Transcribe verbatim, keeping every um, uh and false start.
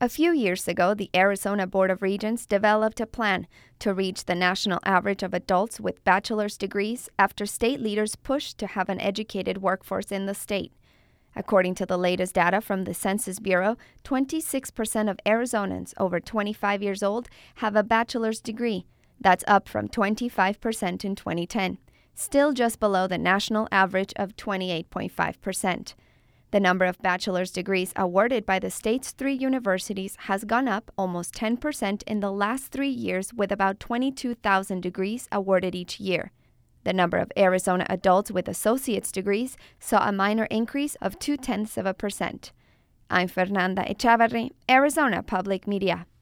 A few years ago, the Arizona Board of Regents developed a plan to reach the national average of adults with bachelor's degrees after state leaders pushed to have an educated workforce in the state. According to the latest data from the Census Bureau, twenty-six percent of Arizonans over twenty-five years old have a bachelor's degree. That's up from twenty-five percent in twenty ten, still just below the national average of twenty-eight point five percent. The number of bachelor's degrees awarded by the state's three universities has gone up almost ten percent in the last three years, with about twenty-two thousand degrees awarded each year. The number of Arizona adults with associate's degrees saw a minor increase of two-tenths of a percent. I'm Fernanda Echavarri, Arizona Public Media.